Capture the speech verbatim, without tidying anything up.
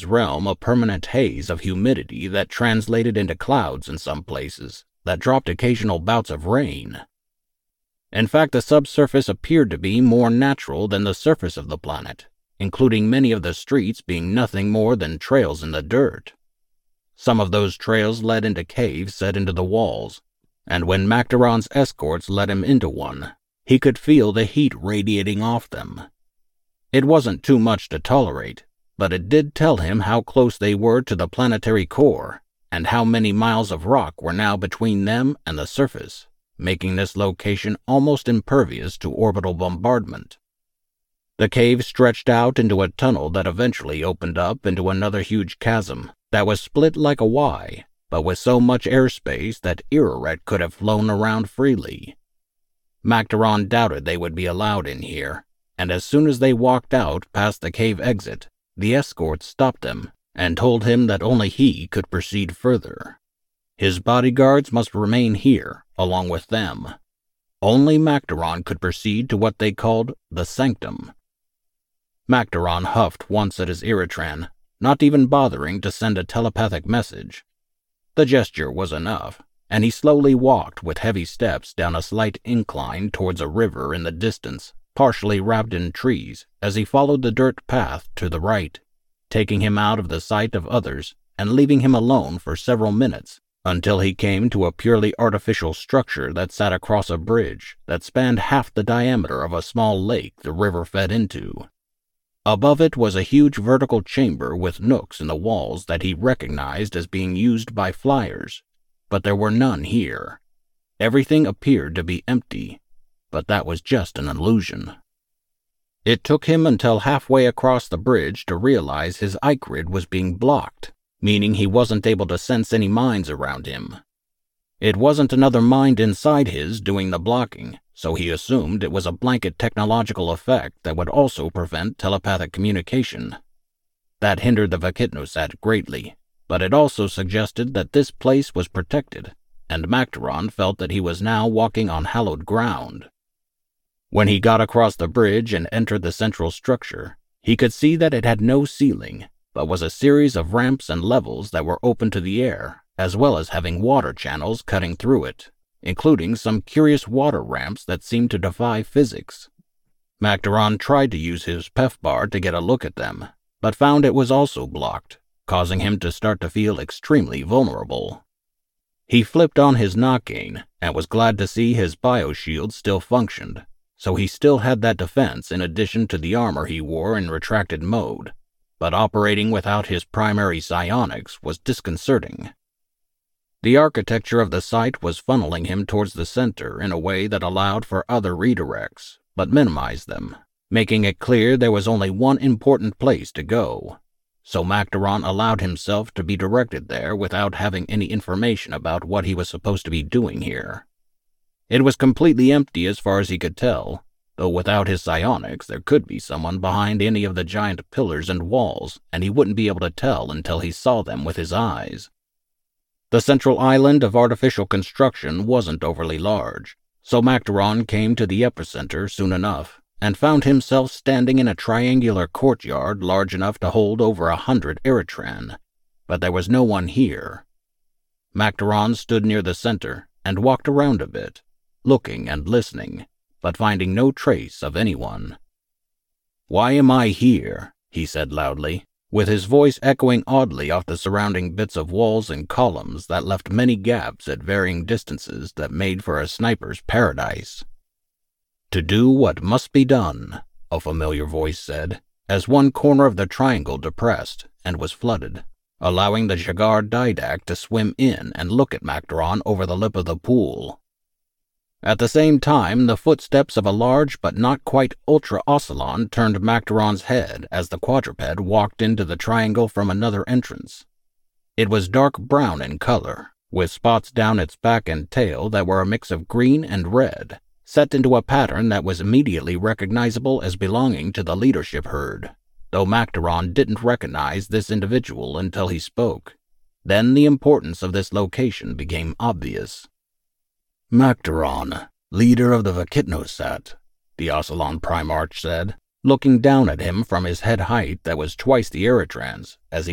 realm a permanent haze of humidity that translated into clouds in some places, that dropped occasional bouts of rain. In fact, the subsurface appeared to be more natural than the surface of the planet, including many of the streets being nothing more than trails in the dirt. Some of those trails led into caves set into the walls, and when Mactaron's escorts led him into one, he could feel the heat radiating off them. It wasn't too much to tolerate, but it did tell him how close they were to the planetary core, and how many miles of rock were now between them and the surface, making this location almost impervious to orbital bombardment. The cave stretched out into a tunnel that eventually opened up into another huge chasm that was split like a Y, but with so much airspace that Iraret could have flown around freely. Mactaron doubted they would be allowed in here, and as soon as they walked out past the cave exit, the escort stopped them and told him that only he could proceed further. His bodyguards must remain here, along with them. Only Mactaron could proceed to what they called the Sanctum. Mactaron huffed once at his Iratran, not even bothering to send a telepathic message. The gesture was enough, and he slowly walked with heavy steps down a slight incline towards a river in the distance, partially wrapped in trees, as he followed the dirt path to the right, taking him out of the sight of others and leaving him alone for several minutes, until he came to a purely artificial structure that sat across a bridge that spanned half the diameter of a small lake the river fed into. Above it was a huge vertical chamber with nooks in the walls that he recognized as being used by flyers, but there were none here. Everything appeared to be empty, but that was just an illusion. It took him until halfway across the bridge to realize his Ikrid was being blocked, meaning he wasn't able to sense any minds around him. It wasn't another mind inside his doing the blocking, so he assumed it was a blanket technological effect that would also prevent telepathic communication. That hindered the Vakitnosat greatly, but it also suggested that this place was protected, and Mactaron felt that he was now walking on hallowed ground. When he got across the bridge and entered the central structure, he could see that it had no ceiling, but was a series of ramps and levels that were open to the air, as well as having water channels cutting through it, including some curious water ramps that seemed to defy physics. Mactaron tried to use his Pefbar to get a look at them, but found it was also blocked, causing him to start to feel extremely vulnerable. He flipped on his Nockane and was glad to see his bioshield still functioned, so he still had that defense in addition to the armor he wore in retracted mode, but operating without his primary psionics was disconcerting. The architecture of the site was funneling him towards the center in a way that allowed for other redirects, but minimized them, making it clear there was only one important place to go, so Mactaron allowed himself to be directed there without having any information about what he was supposed to be doing here. It was completely empty as far as he could tell, though without his psionics there could be someone behind any of the giant pillars and walls, and he wouldn't be able to tell until he saw them with his eyes. The central island of artificial construction wasn't overly large, so Mactaron came to the epicenter soon enough, and found himself standing in a triangular courtyard large enough to hold over a hundred Iratran, but there was no one here. Mactaron stood near the center and walked around a bit, looking and listening, but finding no trace of anyone. "Why am I here?" he said loudly, with his voice echoing oddly off the surrounding bits of walls and columns that left many gaps at varying distances that made for a sniper's paradise. "To do what must be done," a familiar voice said, as one corner of the triangle depressed and was flooded, allowing the Jagar Didact to swim in and look at Mactaron over the lip of the pool. At the same time, the footsteps of a large but not quite Ultra-Ocelon turned Mactaron's head as the quadruped walked into the triangle from another entrance. It was dark brown in color, with spots down its back and tail that were a mix of green and red, set into a pattern that was immediately recognizable as belonging to the leadership herd, though Mactaron didn't recognize this individual until he spoke. Then the importance of this location became obvious. "Mactaron, leader of the Vakitnosat," the Ocelon Primarch said, looking down at him from his head height that was twice the Iratran's, as he